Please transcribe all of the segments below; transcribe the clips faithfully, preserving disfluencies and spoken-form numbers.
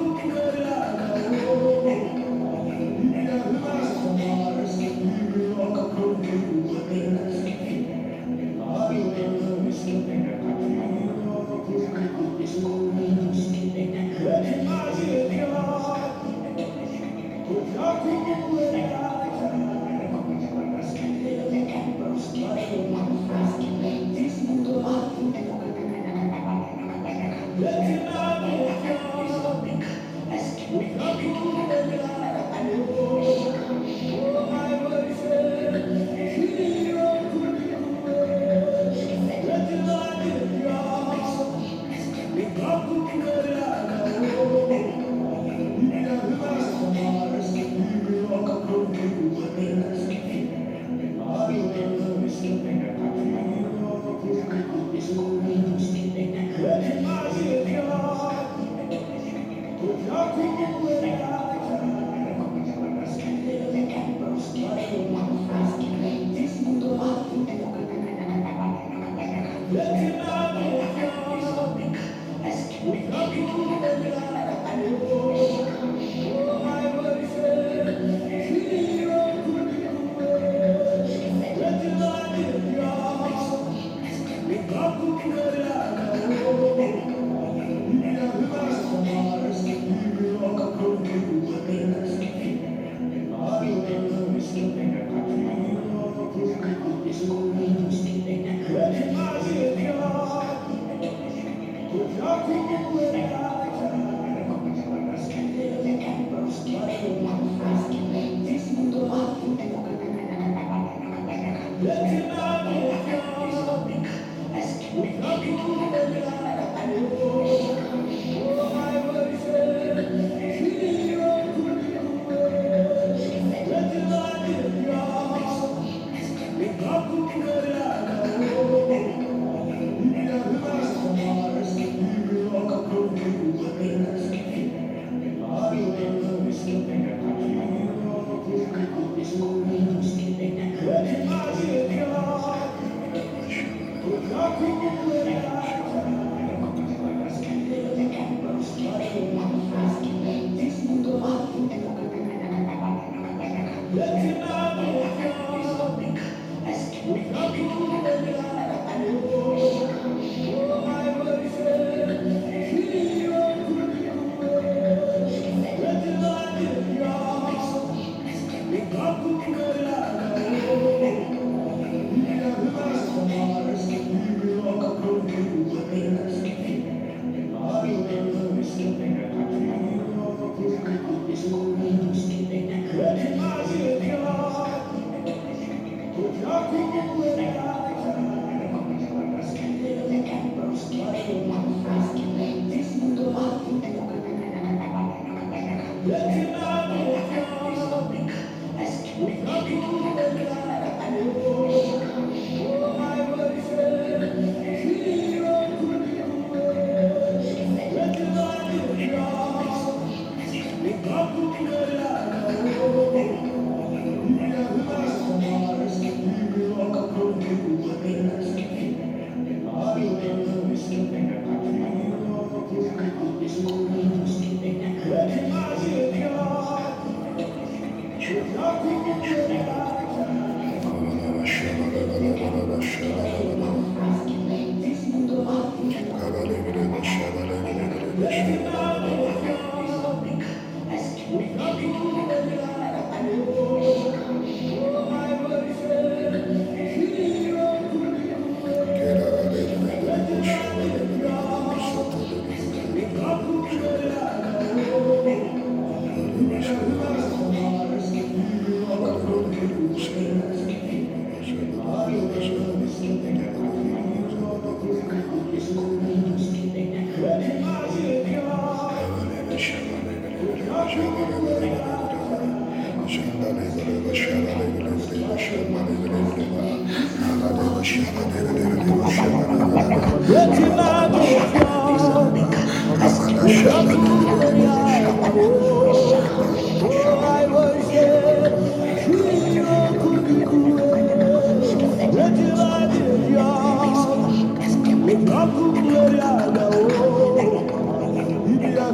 Glória,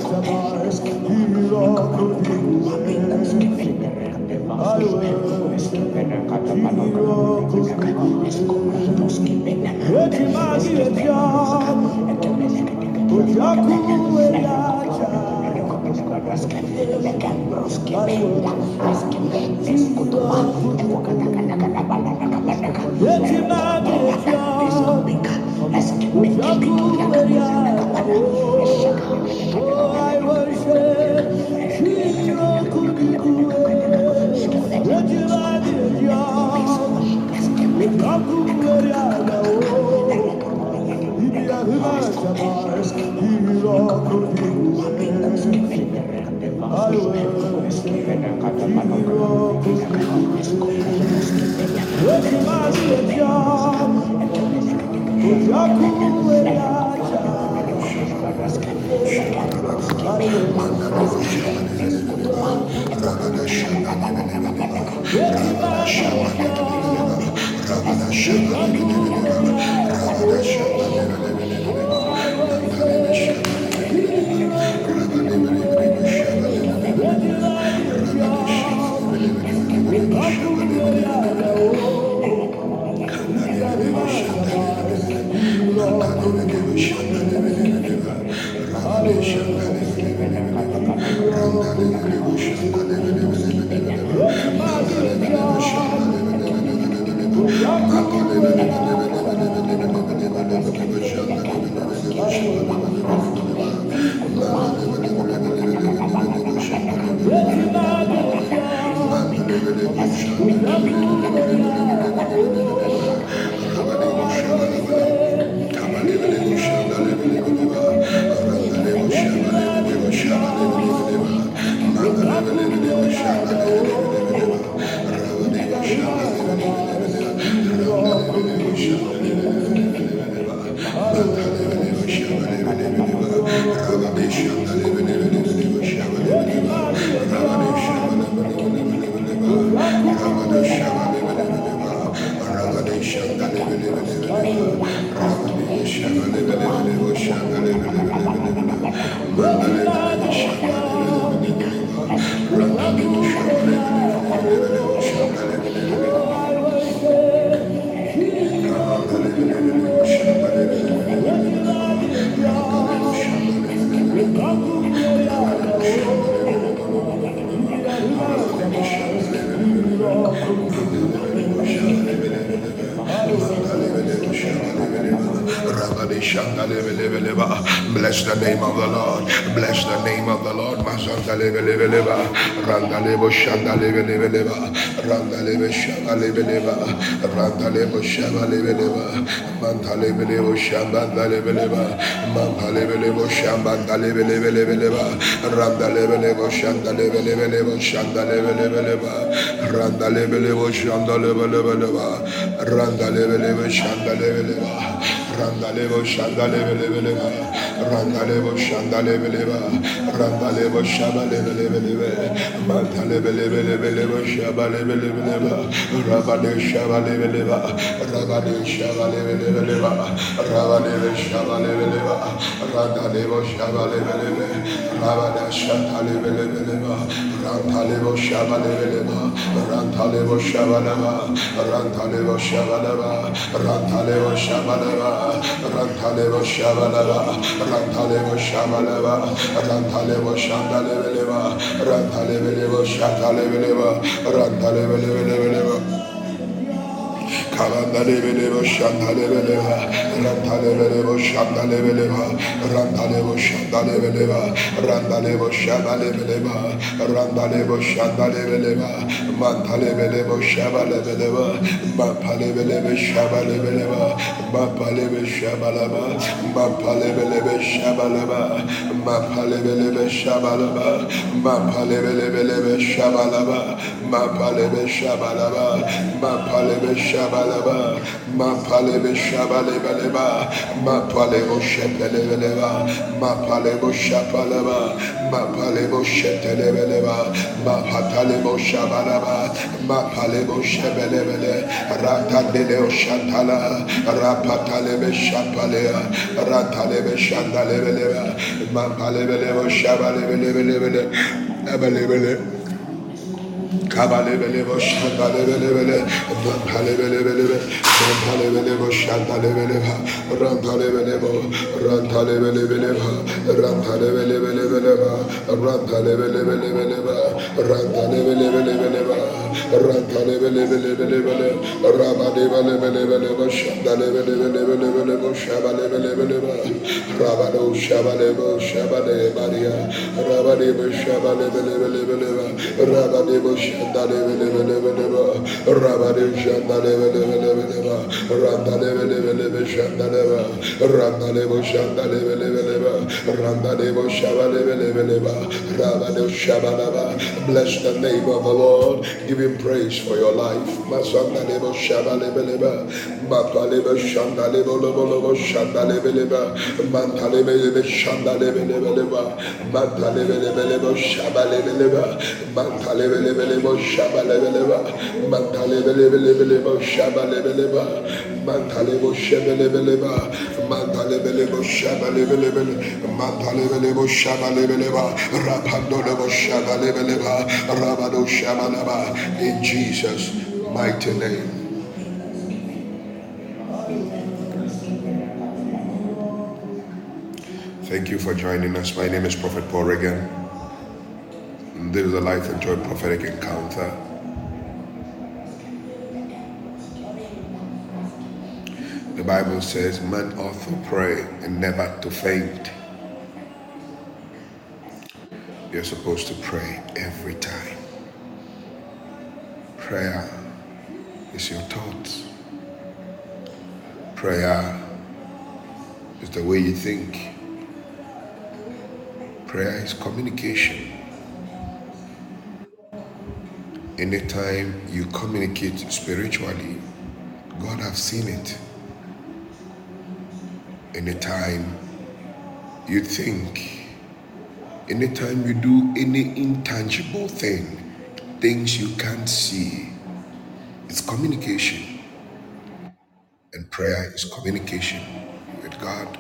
Bless the name of the Lord. Bless the name of the Lord. Mazandalebelebeleba. Randalebo shandalebelebeleba. Randalebo shabalebeleba. Randalebo shabalebeleba. Mantalebelebo shambandalebeleba. Mantalebelebo shambandalebelebeleba. Randalebelebo shandalebelebeleba. Shandalebelebeleba. Randalebelebo shandalebelebeleba. Randalebelebo shandalebeleba. Randalebo shandalebelebeleba. Randalebo shandalebeleba. Randalebo shabalebelebeleba. Mantalebelebelebeleba shabalebelebeleba. Rabade shabalebeleba. Rabade shabalebelebeleba. Rabade shabalebeleba. Randalebo shabalebeleba. Rabada shabalebelebeleba. Rantalebo shabalebeleba. Rantalebo shabaleba. Rantalebo shabaleba. Rantalebo shabaleba. Rantalebo shabaleba. Rantalebo shabaleba. Rantalebo shandalebeleba. Rantalebelebo shatalebeleba. Rantalebelebeleba. Kalandalebelebo shandalebeleba. Rantalebelebo shandalebeleba. Rantalebo shandalebeleba. Randalebo shabalebeleba. Randalebo shandalebeleba. Mantalebelebo shabalebeleba. Mapalebelebe shabalebeleba. Mapalebe shabalaba. Mapalebelebe shabalaba. Mapalebelebe shabalaba. Mapalebelebe shabalaba. Mapalebe shabalaba. Mapalebe shabalaba. shabalaba, mapalebe shabalebeleba, mapalebo shepelebeleba, mapalebo shapalaba, mapalebo shetelebeleba, mapatalebo shabalaba, mapalebo shebelebele, ratandeleo shatala, rapatalebe shapalea, ratalebe shandalebeleba, mapalebelebo shabalebelebele, abelebele. Kabalebelebo shandalebelebele, rantalebelebelebe, rantalebelebo shandalebeleba, rantalebelebo, rantalebelebeleba, rantalebelebeleba, rantalebelebeleba, rantalebelebeleba, rantalebelebelebele, rabadebelebelebeleba, shandalebelebelebelebo, shabalebelebeleba, rabado shabalebo, shabale Maria, rabadebo shabalebelebeleba, rabadebo shandalebelebeleba, rabadebo shandalebelebeleba, randalebelebelebe shandaleba, randalebo shandalebelebeleba, randalebo shabalebelebeleba, rabadebo shabalaba. Bless the name of the Lord. Give him praise for your life. Masandalebo shabalebeleba, mapalebo shandalebelebeleba, shandalebeleba, mantalebelebe shandalebelebeleba, mantalebelebeleba shabalebeleba, mantalebelebeleba shabalebeleba, mantalebelebeleba shabalebeleba, mantalebo shabalebeleba, mantalebelebo shabalebeleba, mantalebelebo shabalebeleba, rapandolebo shabalebeleba, rabado shabalaba. In Jesus' mighty name. Thank you for joining us. My name is Prophet Paul Regan. This is a Life and Joy prophetic encounter. The Bible says, man ought to pray and never to faint. You're supposed to pray every time. Prayer is your thoughts. Prayer is the way you think. Prayer is communication. Anytime you communicate spiritually, God has seen it. Anytime you think, anytime you do any intangible thing, things you can't see, it's communication. And prayer is communication with God.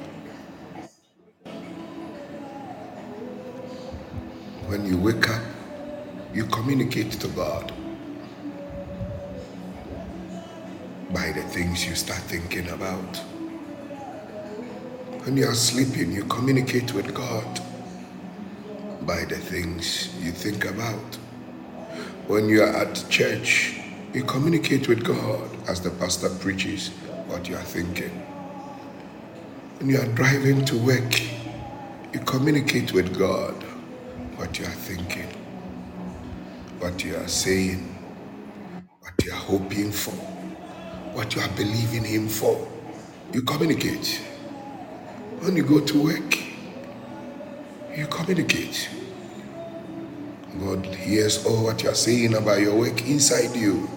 When you wake up, you communicate to God by the things you start thinking about. When you are sleeping, you communicate with God by the things you think about. When you are at church, you communicate with God as the pastor preaches what you are thinking. When you are driving to work, you communicate with God what you are thinking, what you are saying, what you are hoping for, what you are believing Him for. You communicate. When you go to work, you communicate. God hears all what you are saying about your work inside you.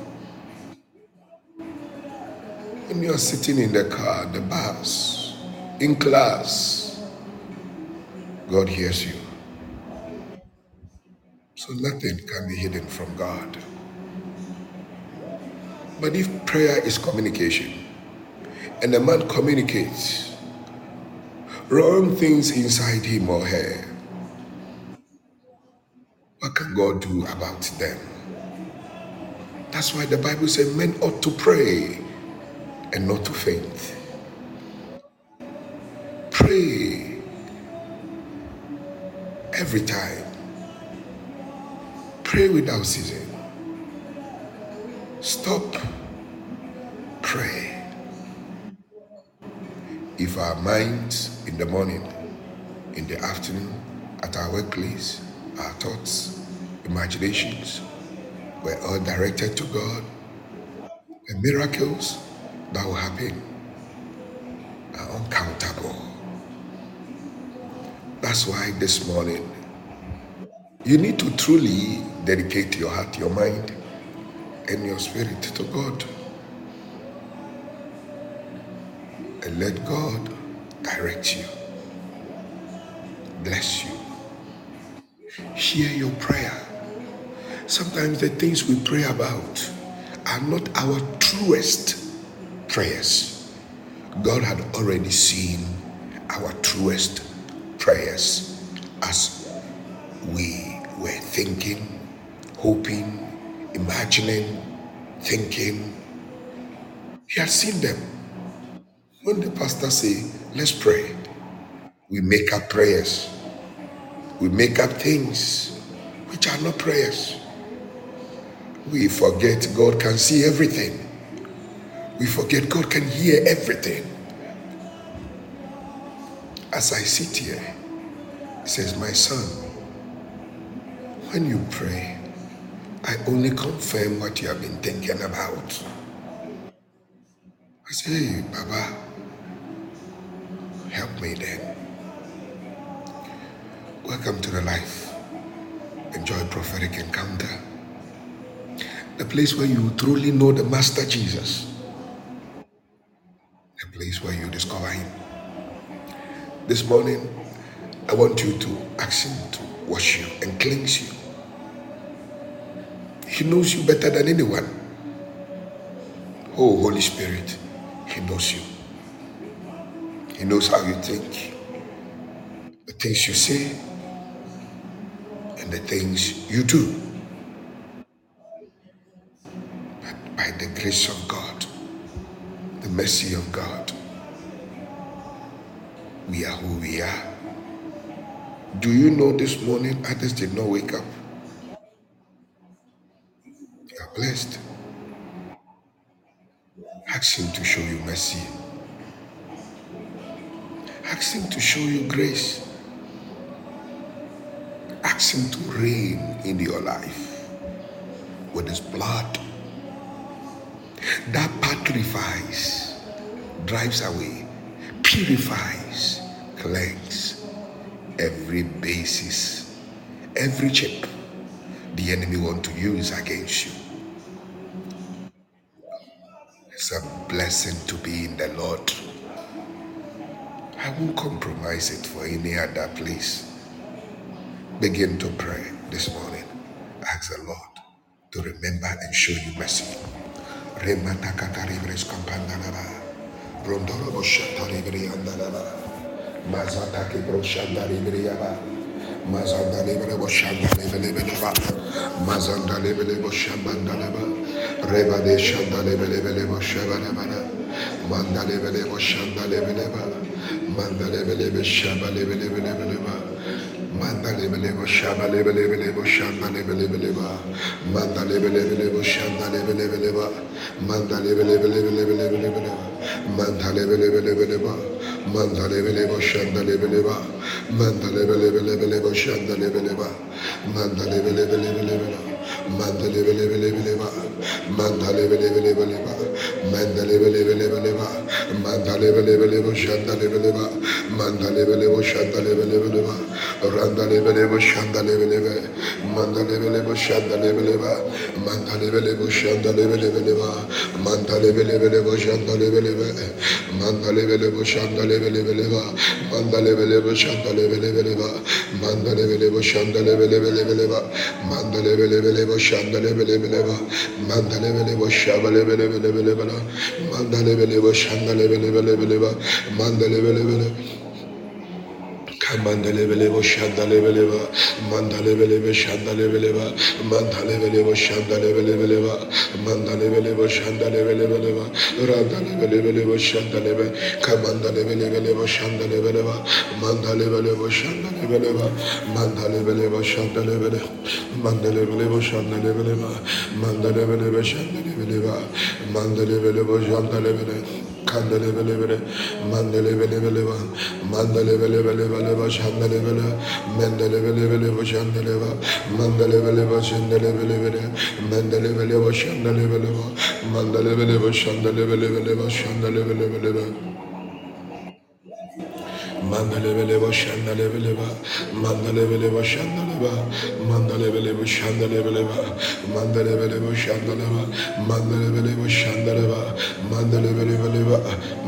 When you are sitting in the car, the bus, in class, God hears you. So nothing can be hidden from God. But if prayer is communication, and a man communicates wrong things inside him or her, what can God do about them? That's why the Bible says men ought to pray and not to faint. Pray every time. Pray without ceasing. Stop. Pray. If our minds in the morning, in the afternoon, at our workplace, our thoughts, imaginations were all directed to God, the miracles that will happen are uncountable. That's why this morning, you need to truly dedicate your heart, your mind, and your spirit to God. and let God direct you, bless you, hear your prayer. Sometimes the things we pray about are not our truest prayers. God had already seen our truest prayers as we were thinking, hoping, imagining, thinking. He had seen them. When the pastor say, let's pray, we make up prayers. We make up things which are not prayers. We forget God can see everything. We forget God can hear everything. As I sit here, he says, my son, when you pray, I only confirm what you have been thinking about. I say, hey, Baba, help me then. Welcome to the Life Enjoy Prophetic Encounter, the place where you truly know the Master Jesus, the place where you discover him. This morning, I want you to ask him to wash you and cleanse you. He knows you better than anyone. Oh, Holy Spirit, he knows you. He knows how you think, the things you say, and the things you do. But by the grace of God, the mercy of God, we are who we are. Do you know this morning others did not wake up? You are blessed. Ask him to show you mercy. Ask him to show you grace. Ask him to reign in your life with his blood. That purifies, drives away, purifies, cleanses every basis, every chip the enemy want to use against you. It's a blessing to be in the Lord. I won't compromise it for any other place. Begin to pray this morning. Ask the Lord to remember and show you mercy. Mazanda lebele boshanda lebele beleba. Mazanda lebele boshanda leba. Reba de shanda lebele bele boshaba leba. Manda lebele boshanda lebele ba. Manda lebele boshaba lebele bele beleba. Manda lebele boshaba lebele bele boshanda lebele beleba. Manda lebele bele boshanda lebele beleba. Manda lebele bele bele bele bele beleba. Manda lebele bele beleba. Manda lebele boshanda lebele ba. Manda lebele bele bele boshanda lebele ba. Manda lebele bele bele bele. Manda lebele bele bele ba. Manda lebele bele bele ba. Manda lebele bele bele ba. Manda lebele bele boshanda lebele ba. Manda lebele boshanda lebele bele ba. Randa lebele boshanda lebele ba. Manda lebele boshanda lebele ba. Manda lebele boshanda lebele bele ba. Manda lebele bele boshanda lebele ba. Manda lebele boshanda lebele bele ba. Manda lebele boshanda lebele bele ba. Manda lebele boshanda lebele bele bele ba. Manda lebele bele boshanda lebele bele ba. Manda lebele boshaba lebele bele bele ba. Manda lebele boshanda lebele bele bele ba. Manda lebele bele Mandalebele Shandalebeleba, Mandalebele Shandalebeleba, Mandalebele Shandalebeleba, Mandalebele Shandalebeleba, Randalebele Shandalebe, Kamandalebele Shandalebeleba, Mandalebele Shandalebeleba, Mandalebele Shandalebele, Mandalebele Shandalebeleba, Mandalebele Shandalebeleba, Mandalebele Shandalebele. Kandale bele bele, mandale bele bele ba, mandale bele bele bele ba, shandale bele, mandale bele bele ba, shandale ba, mandale bele ba, shandale bele bele, mandale bele ba, shandale bele ba, mandale bele ba, shandale bele bele ba, shandale bele bele ba. Mandale bele ba, shandale bele ba, mandale bele ba, shandale ba, mandale bele ba, shandale bele ba, mandale bele ba, shandale ba, mandale bele ba, shandale ba, mandale bele bele ba,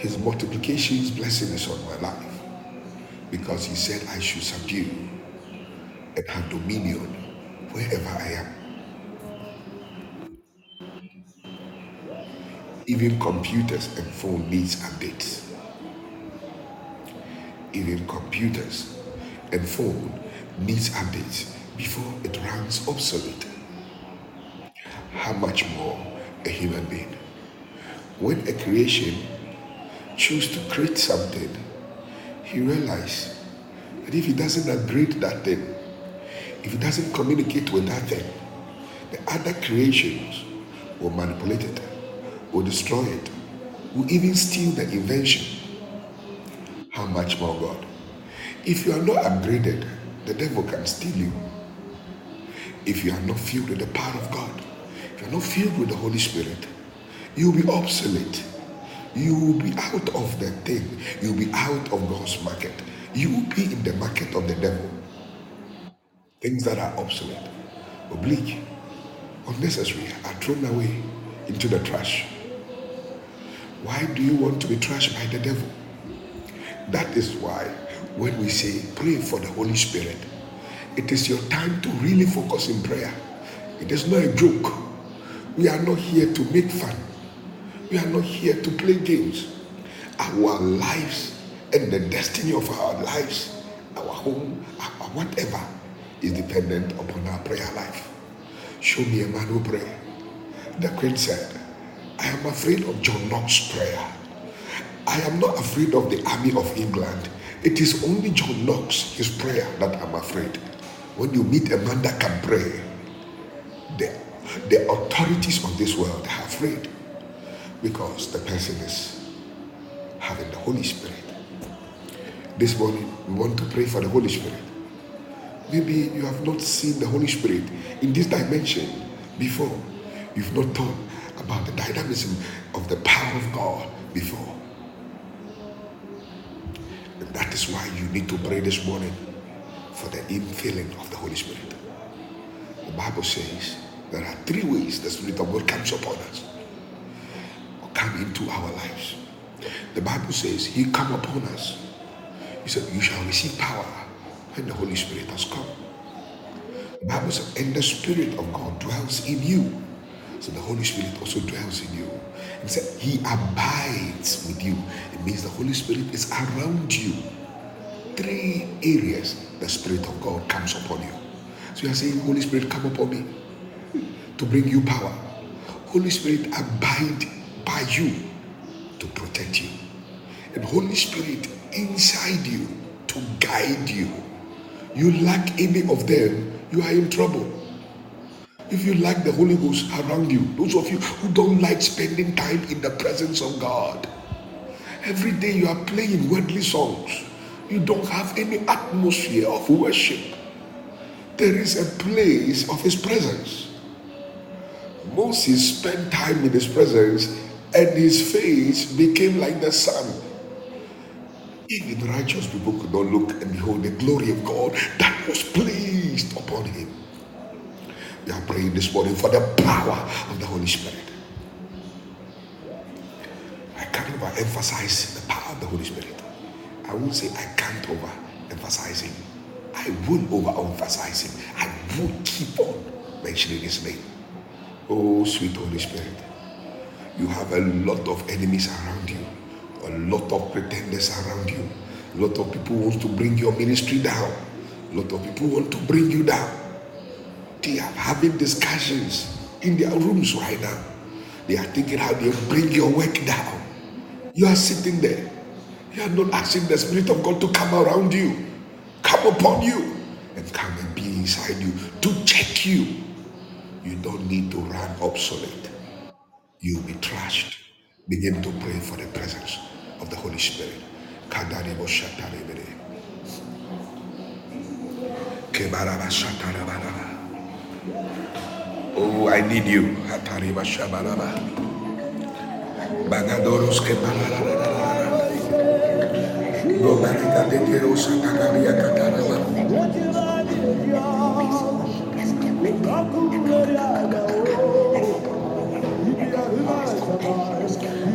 His multiplication's blessing is on my life because he said I should subdue and have dominion wherever I am. Even computers and phone needs updates. Even computers and phone needs updates before it runs obsolete. How much more a human being? When a creation chooses to create something, he realizes that if he doesn't upgrade that thing, if he doesn't communicate with that thing, the other creations will manipulate it, will destroy it, will even steal the invention. How much more God? If you are not upgraded, the devil can steal you. If you are not filled with the power of God, if you are not filled with the Holy Spirit, you will be obsolete. You will be out of the thing. You will be out of God's market. You will be in the market of the devil. Things that are obsolete, oblique, unnecessary are thrown away into the trash. Why do you want to be trashed by the devil? That is why when we say pray for the Holy Spirit, it is your time to really focus in prayer. It is not a joke. We are not here to make fun. We are not here to play games. Our lives and the destiny of our lives, our home, our whatever, is dependent upon our prayer life. Show me a man who pray. The queen said, I am afraid of John Knox's prayer. I am not afraid of the army of England. It is only John Knox, his prayer, that I'm afraid. When you meet a man that can pray, the, the authorities of this world are afraid because the person is having the Holy Spirit. This morning, we want to pray for the Holy Spirit. Maybe you have not seen the Holy Spirit in this dimension before. You've not thought about the dynamism of the power of God before. And that is why you need to pray this morning for the infilling of the Holy Spirit. The Bible says there are three ways the Spirit of God comes upon us or come into our lives. The Bible says he come upon us. He said, you shall receive power when the Holy Spirit has come. The Bible says, and the Spirit of God dwells in you. So the Holy Spirit also dwells in you. He said, he abides with you. It means the Holy Spirit is around you. Three areas the Spirit of God comes upon you. So you are saying, Holy Spirit, come upon me to bring you power. Holy Spirit, abide by you to protect you. And Holy Spirit inside you to guide you. You lack any of them, you are in trouble. If you lack the Holy Ghost around you, those of you who don't like spending time in the presence of God, every day you are playing worldly songs. You don't have any atmosphere of worship. There is a place of his presence. Moses spent time in his presence and his face became like the sun. Even righteous people could not look and behold the glory of God that was placed upon him. We are praying this morning for the power of the Holy Spirit. I can't overemphasize the power of the Holy Spirit. I won't say I can't overemphasize him. I will overemphasize him. I will keep on mentioning his name. Oh, sweet Holy Spirit. You have a lot of enemies around you. A lot of pretenders around you. A lot of people want to bring your ministry down. A lot of people want to bring you down. They are having discussions in their rooms right now. They are thinking how they bring your work down. You are sitting there. You are not asking the Spirit of God to come around you, come upon you, and come and be inside you to check you. You don't need to run obsolete. You'll be trashed. Begin to pray for the presence of the Holy Spirit. Oh, I need you.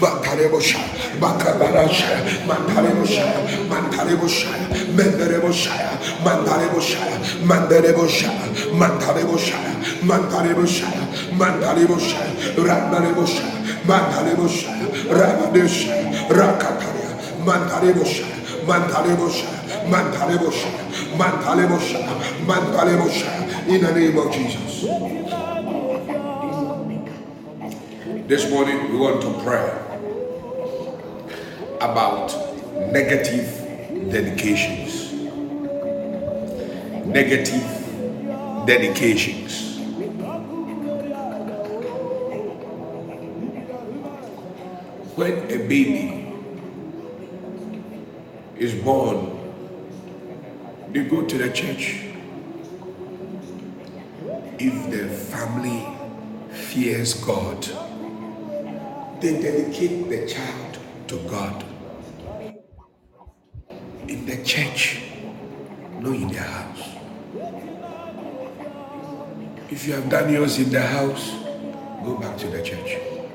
Mantarebosha, Makabarasha, Mantarebosha, Mantarebosha, Menderebosha, Mantarebosha, Mandarebosha, Mantarebosha, Mantarebosha, Mantarebosha, Randarebosha, Mantarebosha, Rabadesha, Rakataria, Mantarebosha, Mantarebosha, Mantarebosha, Mantarebosha, Mantarebosha, in the name of Jesus. This morning we want to pray about negative dedications. Negative dedications. When a baby is born, they go to the church. If the family fears God, they dedicate the child to God. In the church, not in their house. If you have done yours in the house, go back to the church.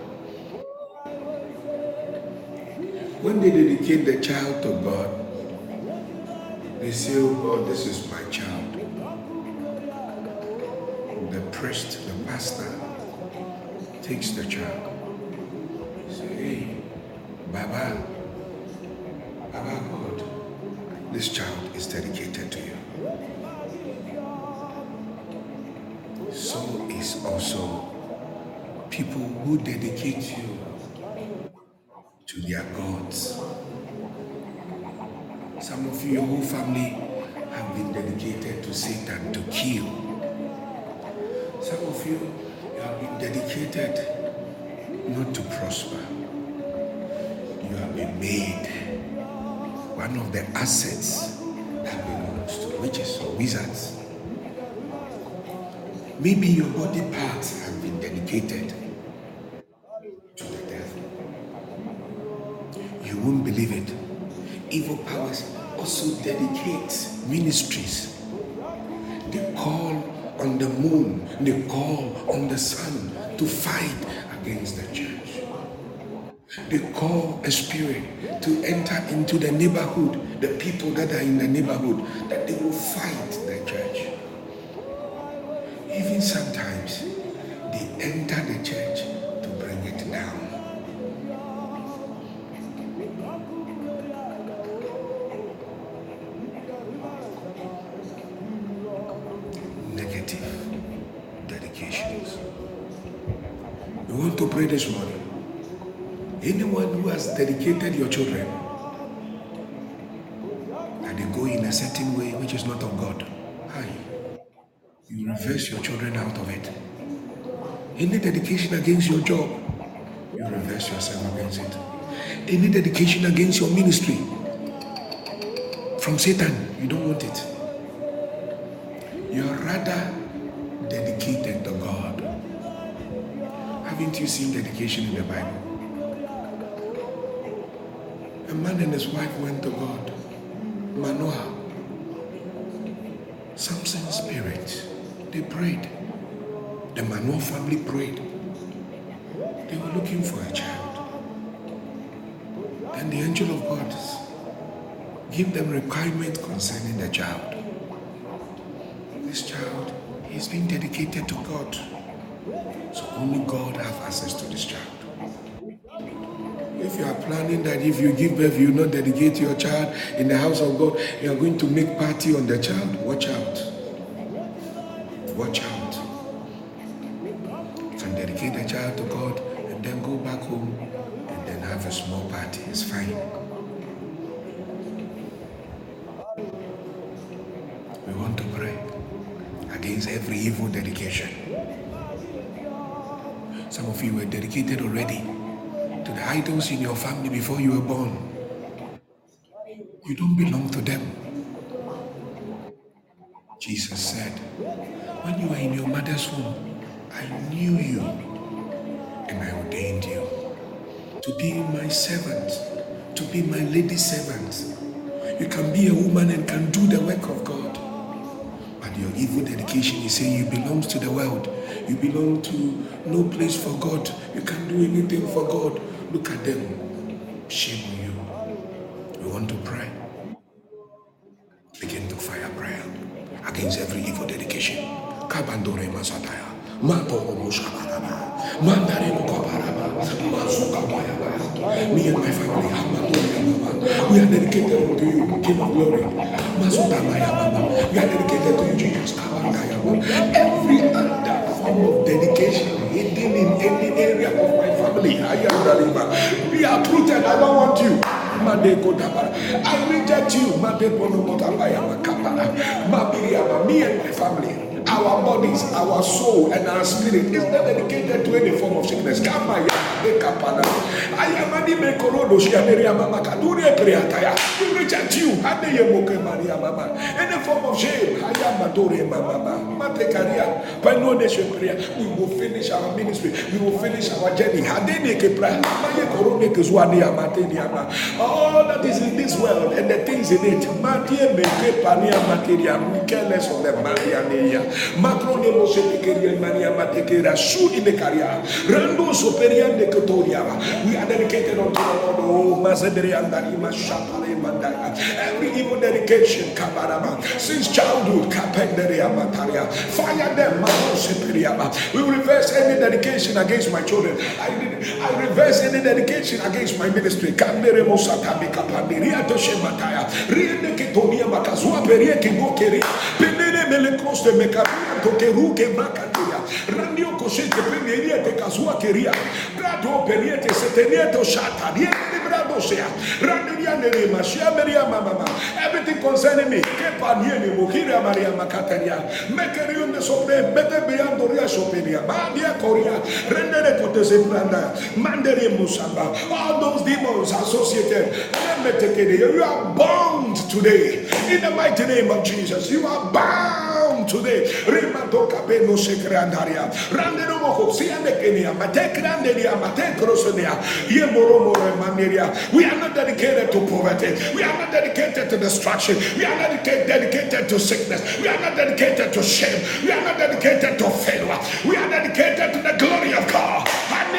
When they dedicate the child to God, they say, oh God, this is my child. The priest, the pastor, takes the child. Say, hey, Baba, Baba God, this child is dedicated to you. So is also people who dedicate you to their gods. Some of you, your whole family, have been dedicated to Satan to kill. Some of you, you have been dedicated not to prosper. You have been made one of the assets that belongs to witches or wizards. Maybe your body parts have been dedicated to the devil. You won't believe it. Evil powers also dedicate ministries. They call on the moon, they call on the sun to fight against the church. They call a spirit to enter into the neighborhood, the people that are in the neighborhood, that they will fight the church. Even sometimes, they enter the church to bring it down. Negative dedications. We want to pray this morning. Anyone who has dedicated your children, and they go in a certain way which is not of God, hi, you reverse your children out of it. Any dedication against your job, you reverse yourself against it. Any dedication against your ministry, from Satan, you don't want it. You are rather dedicated to God. Haven't you seen dedication in the Bible? A man and his wife went to God. Manoah, Samson's parents, they prayed. The Manoah family prayed. They were looking for a child. And the angel of God gave them requirement concerning the child. This child, he's been dedicated to God. So only God has access to this child. If you are planning that if you give birth, you will not dedicate your child in the house of God, you are going to make party on the child, watch out. Watch out. You can dedicate the child to God and then go back home and then have a small party. It's fine. We want to pray against every evil dedication. Some of you were dedicated already to the idols in your family before you were born. You don't belong to them. Jesus said, when you were in your mother's womb, I knew you and I ordained you to be my servant, to be my lady servant. You can be a woman and can do the work of God. But your evil dedication is saying you belong to the world. You belong to no place for God. You can't do anything for God. Look at them. Shame on you. We want to pray. Begin to fire prayer against every evil dedication. Kabandore Masataya. Mato Muskabaraba. Mandare Mukabaraba. Masukabayaba. Me and my family. We are dedicated to you, King of Glory. Masukabayaba. We are dedicated to you, Jesus. Every other form of dedication hidden in any area of my family, I am Dariba. Be uprooted. I don't want you. I reject you. Me and my family, our bodies, our soul, and our spirit is not dedicated to any form of sickness. I am We reject you. Any form of shame. We will finish our ministry. We will finish our journey. All that is in this world and the things in it, we care less of them. We are dedicated unto the Lord. Every evil dedication, since childhood, fire them. We reverse any dedication against my children. I, I reverse any dedication against my ministry. Randio Cosete Peniete Casua Keria, Brado Peniete Setenieto Shata, Brado Sea, Randiane Mashia Maria Mama, everything concerning me, Kepaniani Mukira Maria Macataria, Mekerion de Sobre, Mete Beandoria Soperia, Madia Korea, Rendere Cotesebranda, Mandere Musamba, all those demons associated, you are bound today, in the mighty name of Jesus, you are bound today. Rimadoka Beno Sekrandaria, Randeromo, Sianekenia, Matekranderia, Matekrosonia, Yemoromo Maneria. We are not dedicated to poverty. We are not dedicated to destruction. We are not dedicated to sickness. We are not dedicated to shame. We are not dedicated to failure. We are dedicated to the glory of God.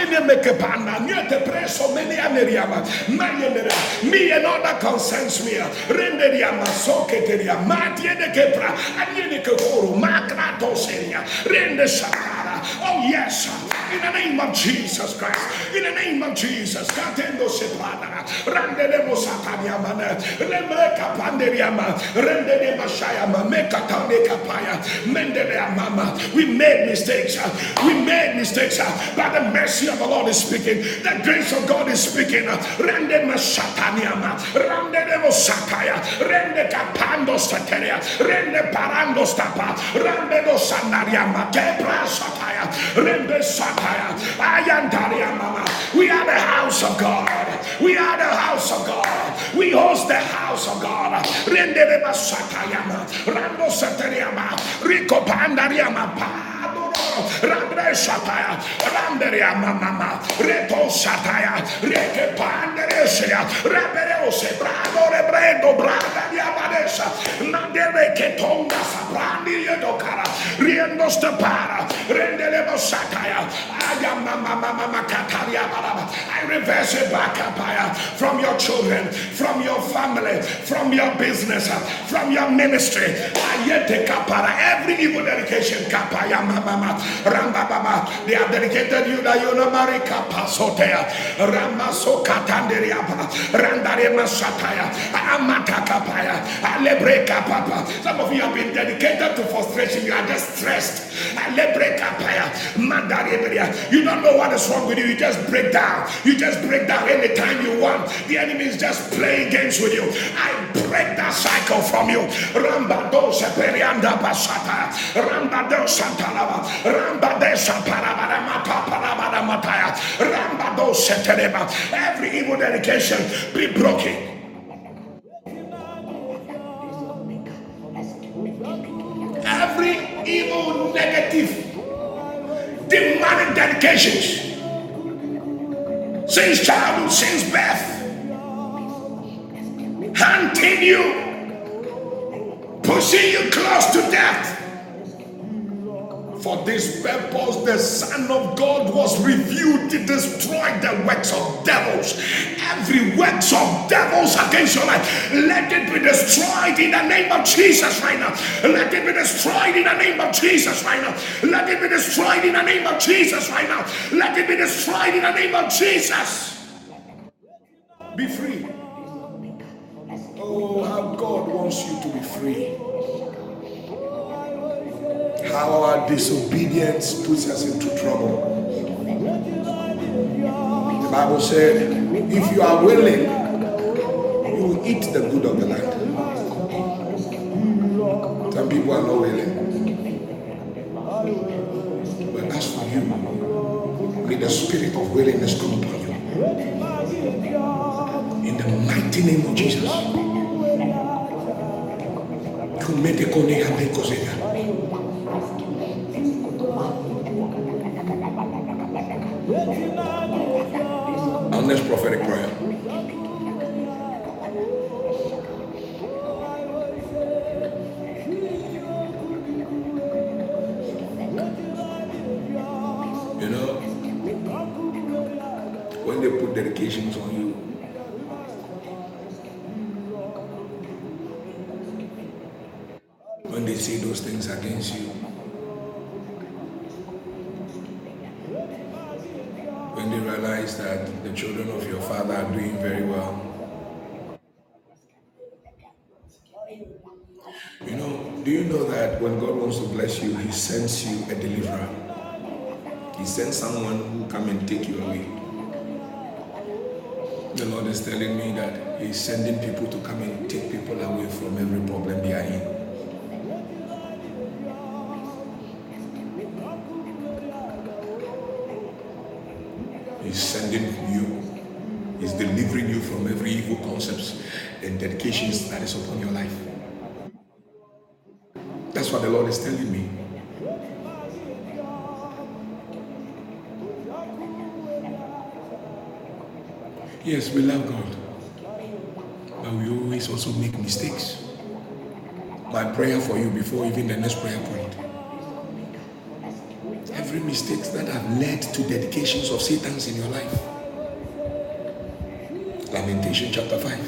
Me and all that concerns me. Renderia Masoketeria, Matiene Kepra, Aniene Kekoro, Makrato Seria, Rende Sakara. Oh, yes, in the name of Jesus Christ, in the name of Jesus, Katendo Sepada, Randele Mosatania Mana, Remeka Panderiama, Rendele Mashayama, Mekatane Kapaya, Mendelea Mama. We made mistakes, we made mistakes, but the mercy of the Lord is speaking, the grace of God is speaking. Rende Mashataniama, Randele Mosataya, Rende Kapando Sateria, Rende Parando Stapa, Rande Sanariama, Kepra Sataya, Rende Sataya, Ayantaria Mama. We are the house of God. We are the house of God. We host the house of God. Rende Masatayama, Rando Sateriama, Rico Pandariama, Rande Sataya, Randeria Mama, Reto Sataya, Reke Panderesia, Rabeose, Brado, Rebrendo, Brada, Yamadesa, Mandere Ketonga, Sabrandi, Yedokara, Riendo Stapara, Rendele Sataya, Ayama Mama Kataria. I reverse it back from your children, from your family, from your business, from your ministry. Ayete Kapara, every evil dedication, Kapaya Mama. Ramba Baba, they have dedicated you that you know Marika Pasotea, Ramaso Katanderia, Randare Masataya, Amata Kapaya, Alebreka Papa. Some of you have been dedicated to frustration, you are just stressed. Alebreka Paya, Mandarebria. You don't know what is wrong with you, you just break down. You just break down anytime you want. The enemy is just playing games with you. I break that cycle from you. Ramba Dosa Perianda Basata, Ramba Dosa Talaba, Ramba Desa Parabaramata Parabaramataya, Ramba Dosa Tereba. Every evil dedication be broken. Every evil, negative, demonic dedications since childhood, since birth, hunting you, pushing you close to death, For this purpose, the Son of God was revealed to destroy the works of devils. Every works of devils against your life, let it be destroyed in the name of Jesus right now. Let it be destroyed in the name of Jesus right now. Let it be destroyed in the name of Jesus right now. Let it be destroyed in the name of Jesus. Be free. Oh, how God wants you to be free. How our disobedience puts us into trouble. The Bible said, if you are willing, you will eat the good of the land. Some people are not willing. But as for you, may the spirit of willingness come upon you. In the mighty name of Jesus. Our next prophetic prayer. You know, when they put dedications on you, when they say those things against you, when they realize that the children of your father are doing very well. You know, do you know that when God wants to bless you, He sends you a deliverer? He sends someone who come and take you away. The Lord is telling me that He's sending people to come and take people away from every problem they are in. He's sending you, He's delivering you from every evil concepts and dedications that is upon your life. That's what the Lord is telling me. Yes, we love God, but we always also make mistakes. My prayer for you before even the next prayer point. Every mistake that have led to dedications of Satan's in your life. Lamentation chapter five.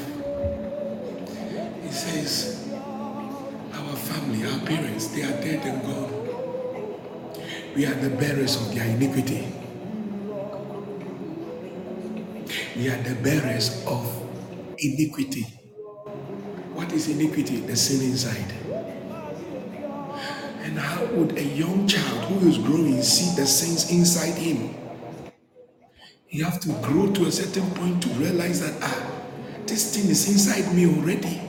It says, our family, our parents, they are dead and gone. We are the bearers of their iniquity. We are the bearers of iniquity. What is iniquity? The sin inside. And how would a young child who is growing see the sins inside him? You have to grow to a certain point to realize that, ah, this thing is inside me already.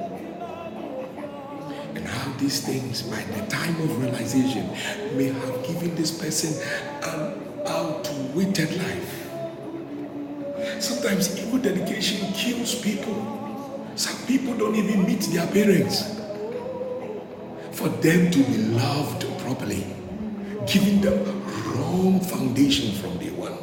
And how these things, by the time of realization, may have given this person an outwitted life. Sometimes evil dedication kills people. Some people don't even meet their parents. For them to be loved properly, giving them wrong foundation from day one.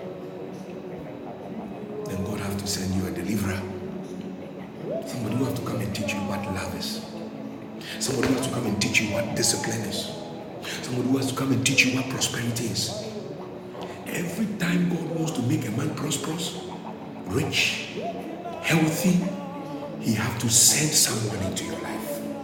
Then God have to send you a deliverer. Somebody who have to come and teach you what love is. Somebody who has to come and teach you what discipline is. Somebody who has to come and teach you what prosperity is. Every time God wants to make a man prosperous, rich, healthy, He have to send someone into your life.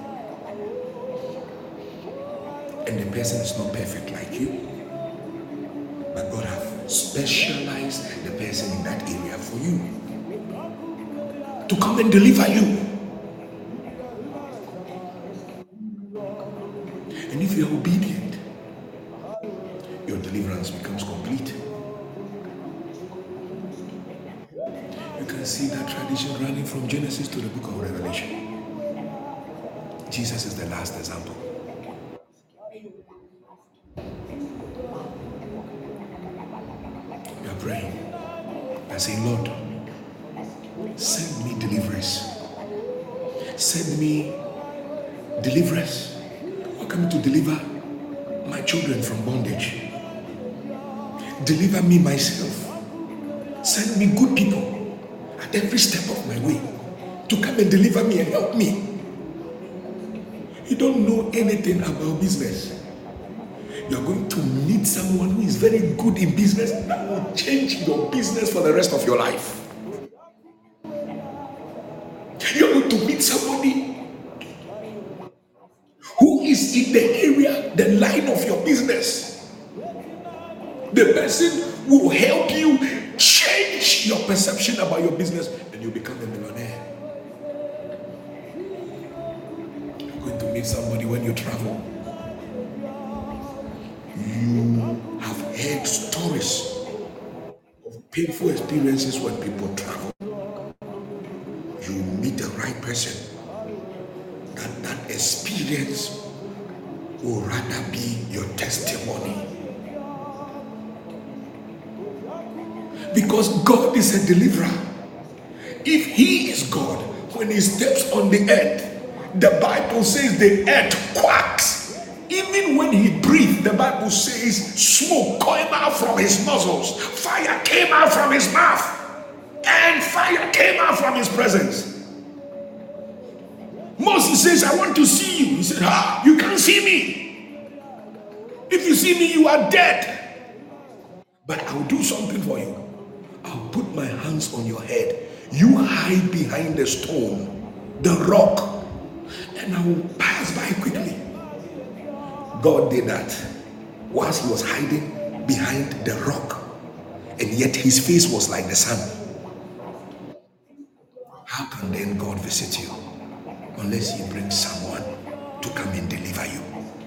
And the person is not perfect like you, but God have specialized the person in that area for you to come and deliver you. And if you are obedient, your deliverance becomes complete. You can see that tradition running from Genesis to the book of Revelation. Jesus is the last example. We are praying and saying, Lord, send me deliverers. Send me deliverers who are coming to deliver my children from bondage. Deliver me myself. Send me good people at every step of my way to come and deliver me and help me. You don't know anything about business. You're going to meet someone who is very good in business that will change your business for the rest of your life. You're going to meet somebody who is in the area, the line of your business. The person will help you change your perception about your business and you become a millionaire. You're going to meet somebody when you travel. You have heard stories of painful experiences when people travel. You meet the right person, that that experience will rather be your testimony. Because God is a deliverer. If He is God, when He steps on the earth, the Bible says the earth quacks. Even when He breathed, the Bible says smoke came out from His nostrils, fire came out from His mouth, and fire came out from His presence. Moses says, I want to see you. He said, ah, you can't see me. If you see me, you are dead. But I'll do something for you. I'll put my hands on your head. You hide behind the stone, the rock, and I will pass by quickly. God did that whilst He was hiding behind the rock, and yet His face was like the sun. How can then God visit you unless He brings someone to come and deliver you?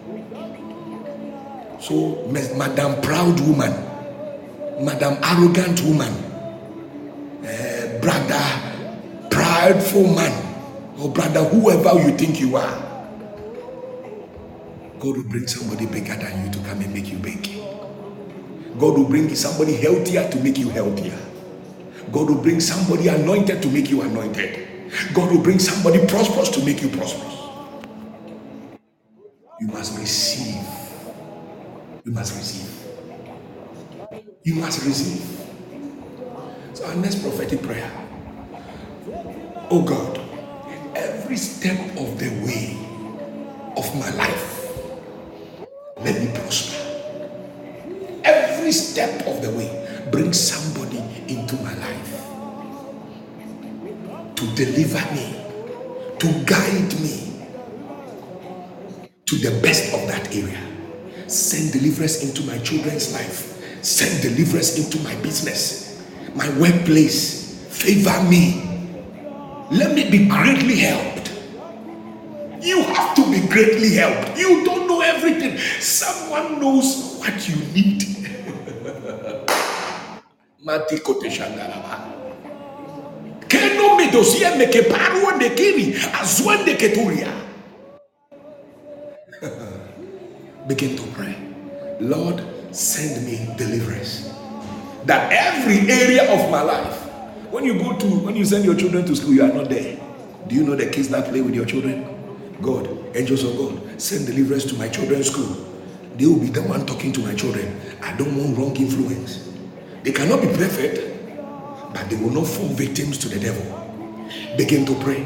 So, Madam Proud Woman, Madam Arrogant Woman, uh, Brother Prideful Man, or Brother whoever you think you are, God will bring somebody bigger than you to come and make you big. God will bring somebody healthier to make you healthier. God will bring somebody anointed to make you anointed. God will bring somebody prosperous to make you prosperous. You must receive. You must receive. You must receive. So our next prophetic prayer. Oh God, every step of the way of my life, let me prosper. Every step of the way, bring somebody into my life to deliver me, to guide me to the best of that area. Send deliverance into my children's life. Send deliverance into my business, my workplace. Favor me. Let me be greatly helped. You have to be greatly helped. You don't know everything. Someone knows what you need. Begin to pray. Lord, send me deliverance. That every area of my life, when you go to, when you send your children to school, you are not there. Do you know the kids that play with your children? God, angels of God, send deliverance to my children's school. They will be the one talking to my children. I don't want wrong influence. They cannot be perfect, but they will not fall victims to the devil. Begin to pray.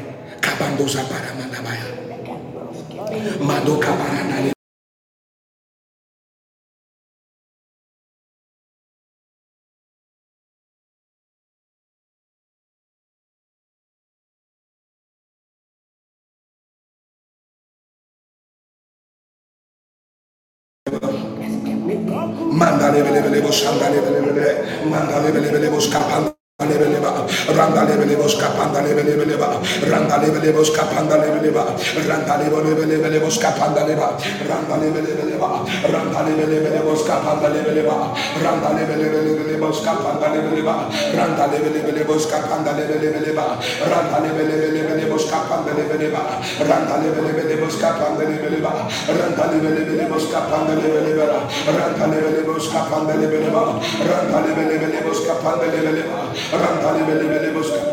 Manda leve leve leve shanda leve leve leve manda leve leve leve skapanda leve leve randa leve leve skapanda leve leve leve randa leve leve skapanda leve leve randa leve leve leve leve skapanda leve randa leve leve leve randa leve leve leve skapanda leve leve randa leve leve leve skapanda leve leve randa leve leve leve skapanda leve leve randa leve leve leve skapanda leve leve randa leve leve leve skapanda leve leve randa leve leve leve skapanda leve leve randa leve leve skapanda leve leve randa leve leve leve skapanda leve leve randa leve leve leve skapanda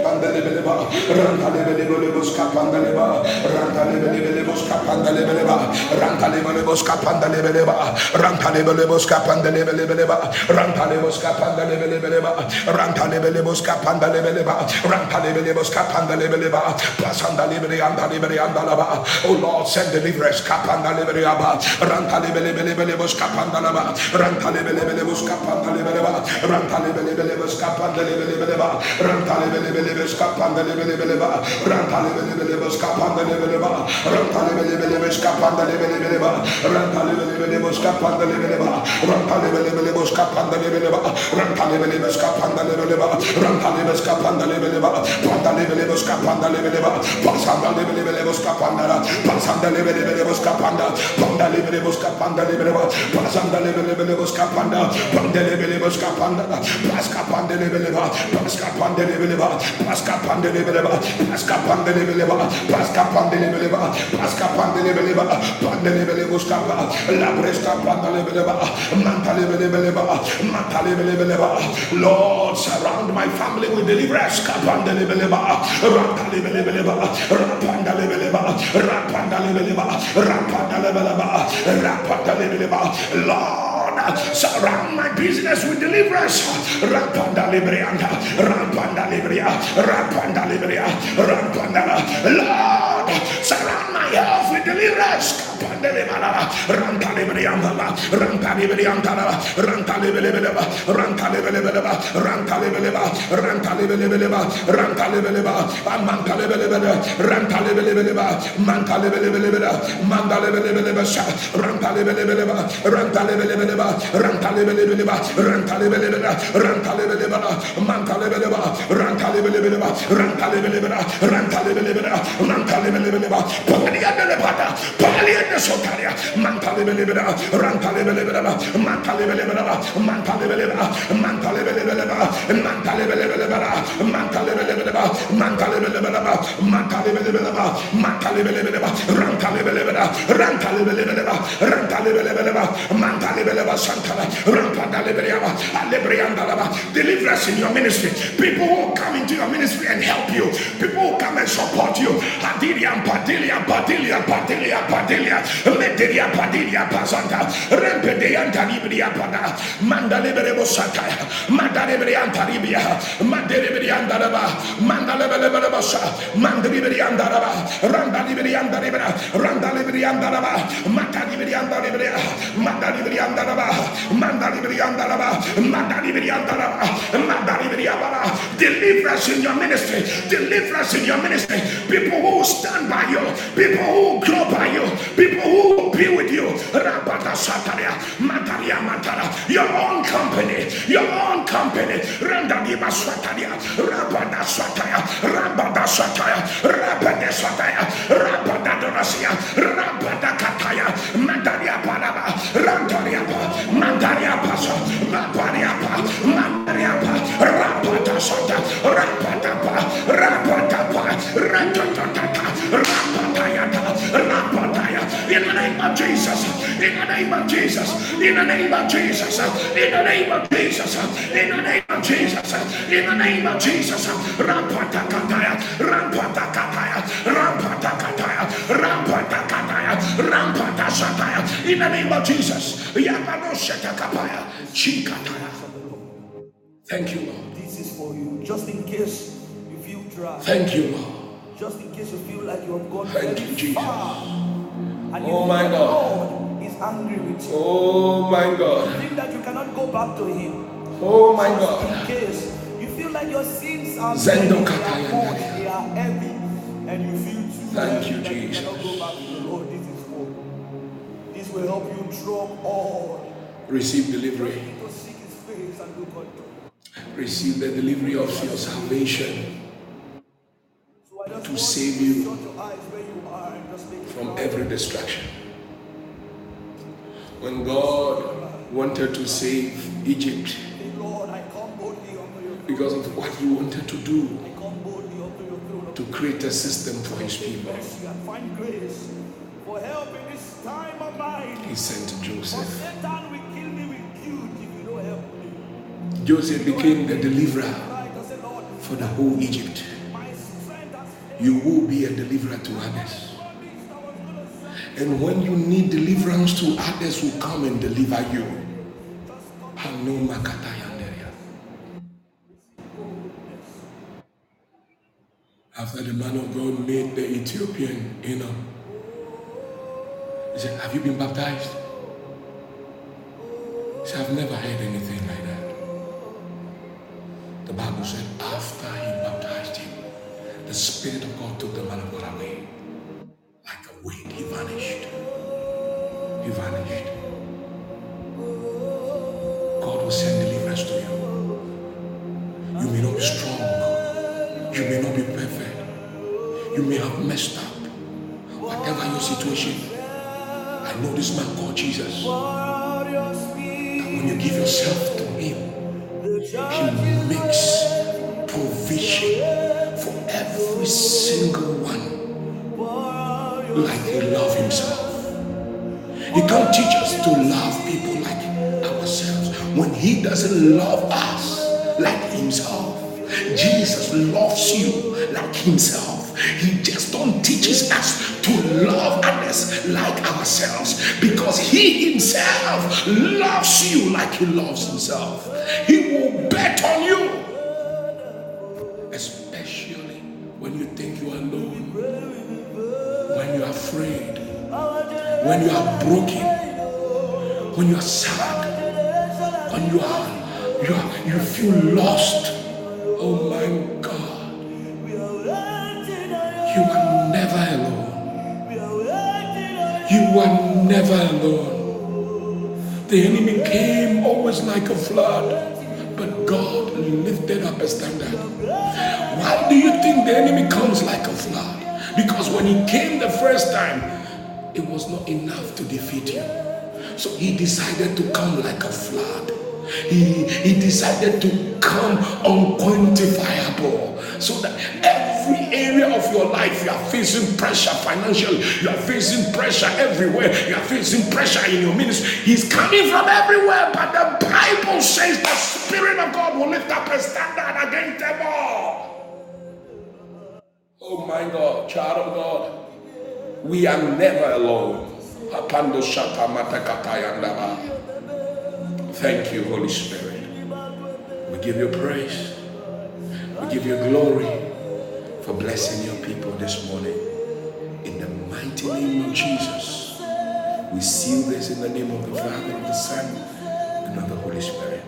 Pandalebeleba, Rantalebelebos Capandaleba, Rantalebelebos Capandalebeleba, Rantalebelebos Capandalebeleba, Rantalebelebos Capandalebeleba, Rantalebos Capandalebeleba, Rantalebelebos Capandalebeleba, Rantalebelebos Capandalebeleba, Pasandalebele Andalebele Andalaba. Oh Lord, send deliverance, Capandalebeleba, Rantalebelebelebos Capandalaba, Rantalebelebelebos Capandalebeleba, Rantalebelebelebos Capandalebeleba, Rantalebelebelebos Capandalebeleba, Rantalebelebelebos Capandalebeleba, Rantalebelebelebos Capandalebeleba, Rantalebelebelebos Capandalebeleba, Rantalebelebelebos Capandalebeleba, Rantalebelebos Capandalebeleba, Rantalebelebos Capandalebeleba, Pantalebelebos Capandalebeleba, Pasandalebelebos Capandala, Pasandalebelebos Capanda, Pandalebelebos Capandalebeleba, Pasandalebelebos Capanda, Pandelebelebos Capanda, Pascapandelebeleba, Pascapandelebeleba, Pascapandelebeleba, Pascapandelebeleba, Pascapandelebeleba, Pascapandelebeleba, Pandelebelebos Capa, Labresca Pandelebeleba, Mantalebelebeleba, Mantalebelebeleba. Lord, surround my family with deliverance. Capandelebeleba, Rantalebelebeleba, Rapandalebeleba, Rapandalebeleba, Rapandalebeleba, Rapandalebeleba. Lord, surround my business with deliverance. Rapanda Librianda, Rapanda Libria, Rapanda Libria, Rapanda. Lord, surround my health with deliverance. Rapanda Libala, Ranta Librianda, Ranta Librianda, Ranta Libeleba, Ranta Libeleba, Ranta Libeleba, Ranta Libeleba, Ranta Libeleba, Manta Libeleba, Ranta Libeleba, Manta Libeleba, Manda Libeleba, Ranta Libeleba, Ranta Libeleba, Ranta Libeleba, Ranta Libeleba, Ranta Libeleba, Manta Libeleba, Ranta Libeleba, Ranta Libeleba, Ranta Libeleba, Manta Libeleba, Palia de Lebada, Palia de Sotaria, Manta Libeleba, Ranta Libeleba, Manta Libeleba, Manta Libeleba, Manta Libeleba, Manta Libeleba, Manta Libeleba, Manta Libeleba, Manta Libeleba, Manta Libeleba, Ranta Libeleba, Ranta Libeleba, Ranta Libeleba, Manta Libeleba, Santana, Rampada Liberiaba, Alebriandalaba. Deliverance in your ministry. People who come into your ministry and help you. People who come and support you. Adilia, Padilia, Padilia, Padilia, Padilia, Medilia, Padilia, Pazanta, Rempedeanta Libria Pada, Mandaliberebo Sataya, Mandalibrianta Libia, Mandalibriandalaba, Mandalebelebelebasa, Mandalibriandalaba, Randalibriandalaba, Randalibriandalaba, Matalibriandalaba, Mandalibriandalaba, Mandalibriandalaba, Mandalibriandalaba, Mandalibriandalaba. Deliverance in your ministry, deliverance in your ministry. People who stand by you, people who grow by you, people who will be with you. Rabata Sataria, Mataria Matara, your own company, your own company. Randadiba Sataria, Rabada Sataya, Rabada Sataya, Rabada Sataya, Rabada Donasia, Rabada Kataya, Mandaria Panama, Randariapa, Mandariapa, Mapariapa, Mandariapa, Rabada Sata, Rabadapa, Rabadapa, Ratatata, Rabadayata, Rabadaya. In the name of Jesus, in the name of Jesus, in the name of Jesus, in the name of Jesus, in the name of Jesus, in the name of Jesus, Rampatakataya, Rampatakataya, Rampatakataya, Rampatakataya, Rampatasataya, in the name of Jesus, Yamano Shetakapaya, Chikataya. Thank you, Lord. This is for you, just in case you feel dry. Thank you, Lord. Just in case you feel like you have gone Thank very you, Jesus. far. And you Oh think my that God. God is angry with you. Oh my God. You think that you cannot go back to Him. Oh my Just God. in case you feel like your sins are Zendo many, they are Kataya. much, they are heavy, and you feel too Thank heavy you, that you cannot Jesus. go back to the Lord. This is for you. This will help you drop all. Receive delivery. Just need to seek His face and look unto Him. Receive the delivery of your salvation to save you from every distraction. When God wanted to save Egypt because of what He wanted to do to create a system for His people, He sent Joseph. Joseph became the deliverer for the whole Egypt. you will be a deliverer to others. And when you need deliverance to others, will come and deliver you. After the man of God made the Ethiopian, you know, he said, have you been baptized? He said, I've never heard anything like that. The Bible said, after he baptized him, the Spirit of God took the man of God away. Like a wind, he vanished. He vanished. God will send deliverance to you. You may not be strong. You may not be perfect. You may have messed up. Whatever your situation, I know this man called Jesus. That when you give yourself to him, he makes provision for every single one like he loves himself. He can't teach us to love people like ourselves when he doesn't love us like himself. Jesus loves you like himself. He just don't teaches us to love others like ourselves because he himself loves you like he loves himself. He will bet on you, especially when you think you are alone, when you are afraid, when you are broken, when you are sad, when you are you are you feel lost. Oh my God. You are never alone. You are never alone. The enemy came always like a flood, but God lifted up a standard. Why do you think the enemy comes like a flood? Because when he came the first time, it was not enough to defeat you. So he decided to come like a flood. He, he decided to come unquantifiable, so that every area of your life you are facing pressure financially, you are facing pressure everywhere, you are facing pressure in your ministry. He's coming from everywhere, but the Bible says the Spirit of God will lift up a standard against them all. Oh my God, child of God, we are never alone. Thank you, Holy Spirit. We give you praise. We give you glory for blessing your people this morning. In the mighty name of Jesus, we seal this in the name of the Father, of the Son, and of the Holy Spirit.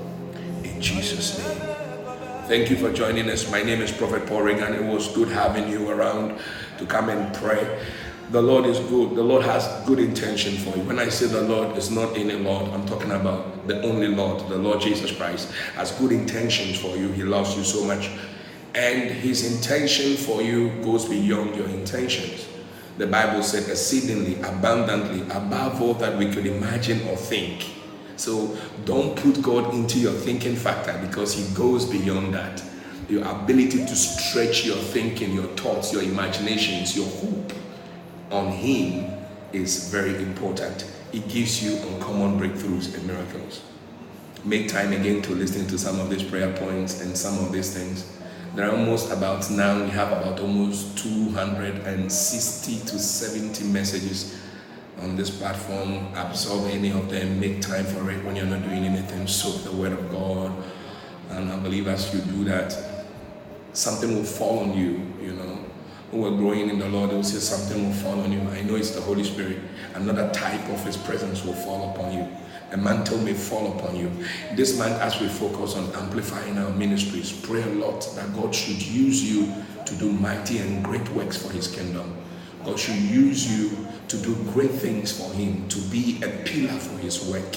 In Jesus' name. Thank you for joining us. My name is Prophet Paul Reagan. It was good having you around to come and pray. The Lord is good. The Lord has good intention for you. When I say the Lord, it's not any Lord. I'm talking about the only Lord, the Lord Jesus Christ, has good intentions for you. He loves you so much. And his intention for you goes beyond your intentions. The Bible said exceedingly, abundantly, above all that we could imagine or think. So don't put God into your thinking factor, because he goes beyond that. Your ability to stretch your thinking, your thoughts, your imaginations, your hope on him is very important. It gives you uncommon breakthroughs and miracles. Make time again to listen to some of these prayer points and some of these things. There are almost about now, we have about almost two hundred sixty to seventy messages on this platform. Absorb any of them. Make time for it when you're not doing anything. Soak the word of God. And I believe as you do that, something will fall on you, you know. When we're growing in the Lord, they will say something will fall on you. I know it's the Holy Spirit. Another type of his presence will fall upon you. A mantle may fall upon you. This month, as we focus on amplifying our ministries, pray a lot that God should use you to do mighty and great works for his kingdom. God should use you to do great things for him, to be a pillar for his work.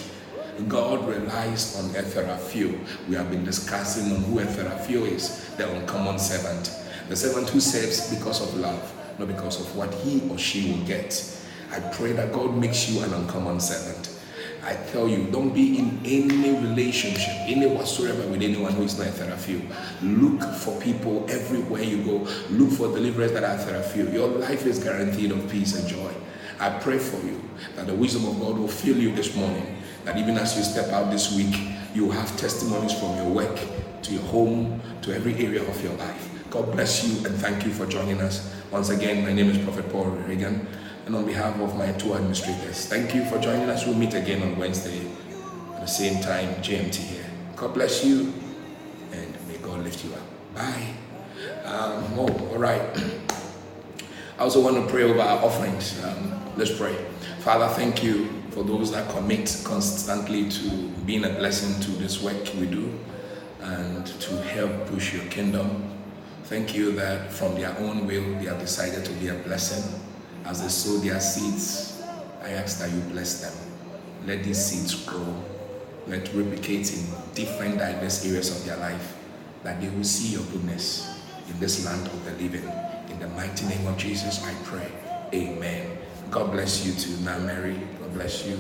God relies on a Theraphio. We have been discussing on who a Theraphio is, the uncommon servant. The servant who serves because of love, not because of what he or she will get. I pray that God makes you an uncommon servant. I tell you, don't be in any relationship, any whatsoever, with anyone who is not a Theraphio. Look for people everywhere you go. Look for deliverers that are Theraphio. Your life is guaranteed of peace and joy. I pray for you that the wisdom of God will fill you this morning, that even as you step out this week, you have testimonies from your work to your home, to every area of your life. God God bless you and thank you for joining us. Once again, my name is Prophet Paul Reagan, and on behalf of my two administrators, thank you for joining us. We'll meet again on Wednesday at the same time, G M T here. God bless you and may God lift you up. Bye. Um, oh, all right. I also want to pray over our offerings. Um, let's pray. Father, thank you for those that commit constantly to being a blessing to this work we do and to help push your kingdom. Thank you that from their own will they have decided to be a blessing. As they sow their seeds, I ask that you bless them. Let these seeds grow. Let replicate in different diverse areas of their life, that they will see your goodness in this land of the living. In the mighty name of Jesus, I pray. Amen. God bless you too. Now, Mary, God bless you.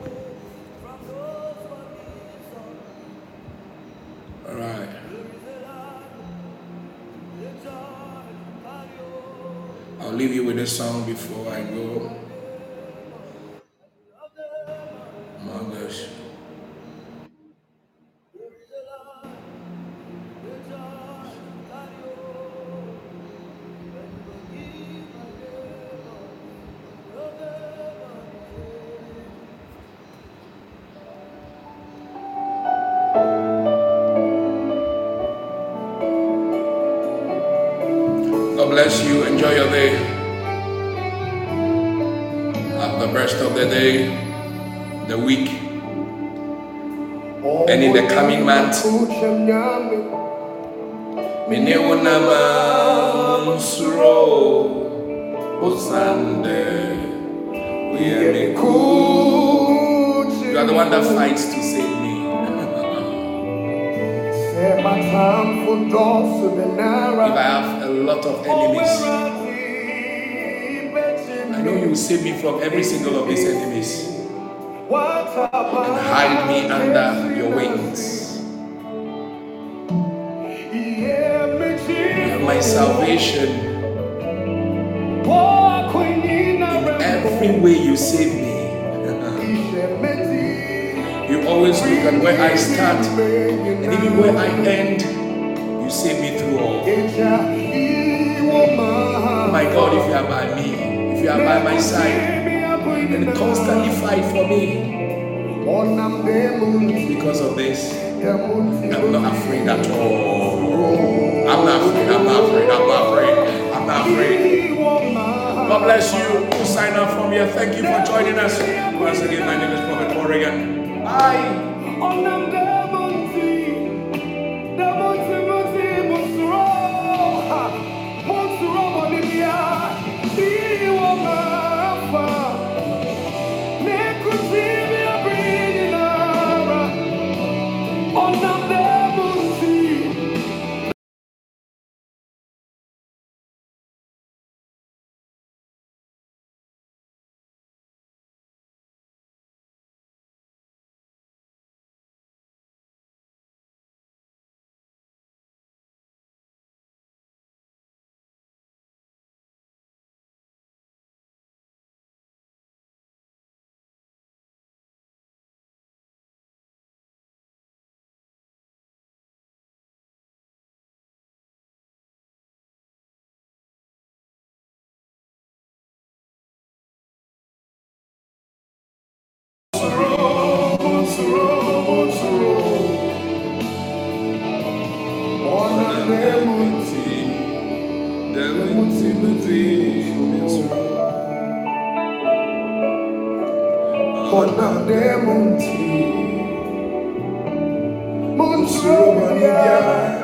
All right. I'll leave you with a song before I go. My gosh. God bless you. Enjoy your day. Have the rest of the day, the week, and in the coming month. You are the one that fights to save me. If I have a lot of enemies, I know you will save me from every single of these enemies and hide me under your wings. You are my salvation. In every way you save me. You always look at where I start and even where I end. You save me through all. My God, if you are by me, if you are by my side, and constantly fight for me. Because of this, I'm not afraid at all. I'm not afraid, I'm not afraid, I'm not afraid, I'm not afraid. God bless you. To sign off from here, thank you for joining us. Once again, my name is Prophet Paul Reagan. Bye. Monte, Monte,